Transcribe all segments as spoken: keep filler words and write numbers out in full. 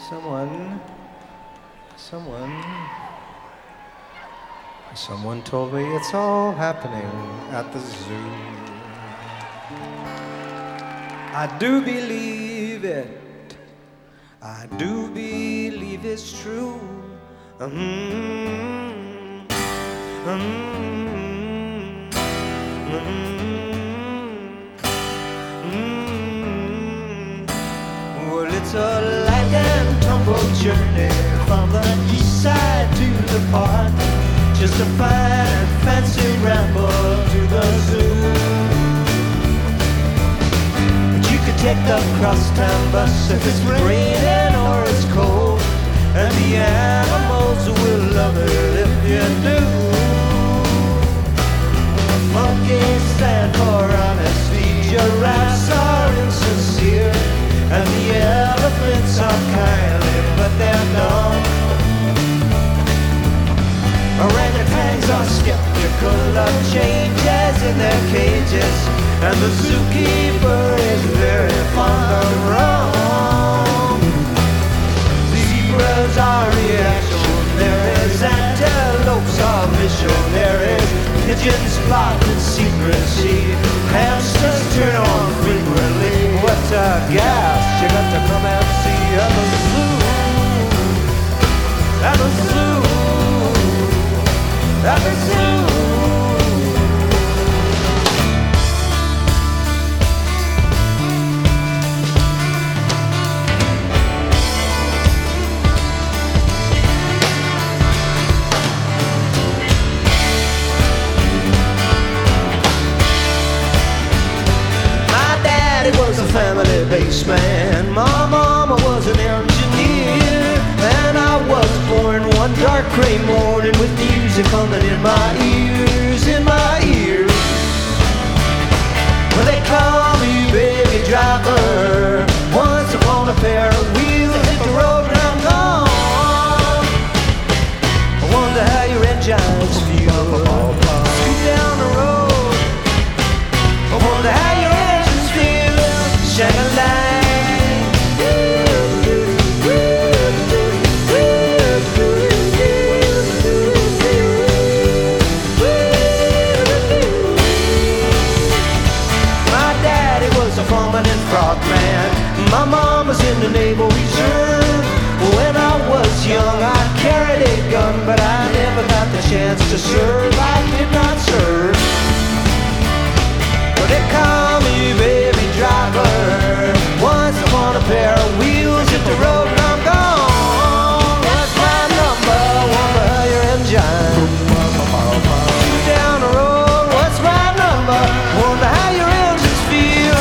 Someone, someone, someone told me it's all happening at the zoo. I do believe it. I do believe it's true. Mm-hmm. Mm-hmm. Mm-hmm. Well, it's a light and tumble journey from the east side to the park. Just a fine, fancy ramble to the zoo. You could take the crosstown bus if it's raining or it's cold, and the animals will love it if you do. Monkeys stand for honesty, giraffes are insincere, and the elephants are kindly, but they're dumb. Orangutans are skeptical of changes in their cages, and the zookeeper is very fond of rum. Zebras are reactionaries, antelopes are missionaries, pigeons plot in secrecy, hamsters turn on frequently. What a gas, you got to come and see at the zoo, at the zoo, at the zoo. Was a family baseman. My mama was an engineer, and I was born one dark gray morning with music humming in my ears, in my ears. Well, they call me baby driver. Once upon a pair of wheels, I hit the road and I'm gone. I wonder how your engines feel. Scoot down the road. I wonder how your Shang-a-lang. My daddy was a foreman and frogman. My mom was in the Naval Reserve. When I was young, I carried a gun, but I never got the chance to serve. I did not serve. But they call me baby driver. Once upon a pair of wheels hit the road and I'm gone. What's my number? Wonder your engine. Shoot down the road. What's my number? Wonder how your engines feel.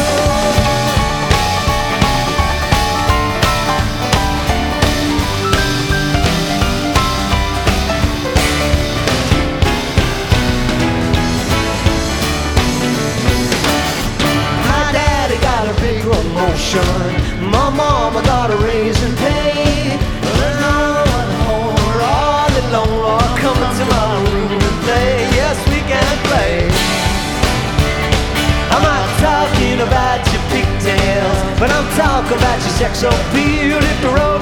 Promotion. My mama got a raise in pay. And I went home all alone, or coming to my room and play. Yes, we can play. I'm not talking about your pigtails, but I'm talking about your sex appeal. Hit the road